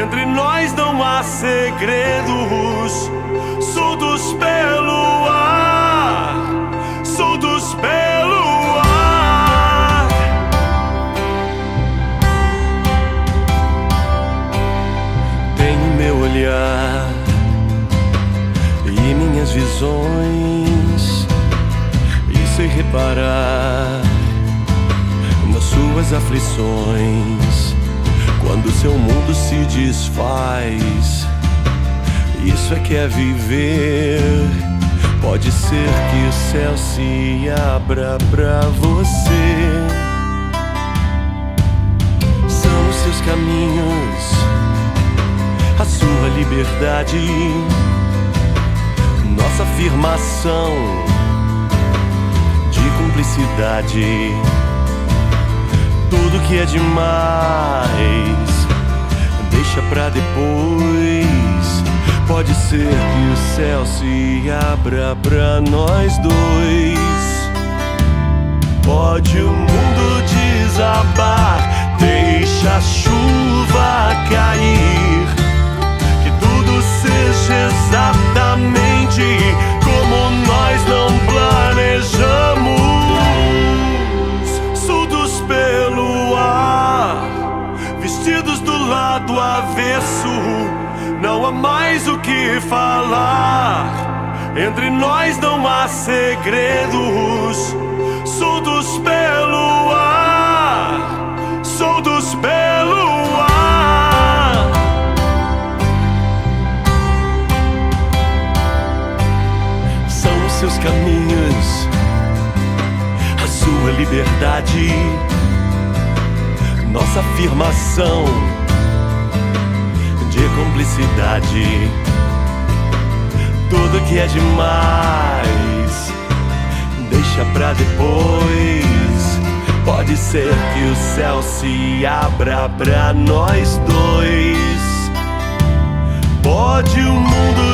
Entre nós não há segredos, soltos pelo ar, soltos pelo ar. Tenho meu olhar e minhas visões, e sei reparar nas suas aflições. Quando seu mundo se desfaz, isso é que é viver. Pode ser que o céu se abra pra você. São os seus caminhos, a sua liberdade, nossa afirmação de cumplicidade. Tudo que é demais, deixa pra depois. Pode ser que o céu se abra pra nós dois. Pode o mundo desabar, deixa a chuva cair, que tudo seja exatamente como nós não planejamos. Soltos pelo ar, vestidos do lado avesso, não há mais o que falar. Entre nós não há segredos, soltos pelo ar, soltos pelo ar. São os seus caminhos, a sua liberdade, nossa afirmação de cumplicidade. Tudo que é demais, deixa pra depois. Pode ser que o céu se abra pra nós dois. Pode o mundo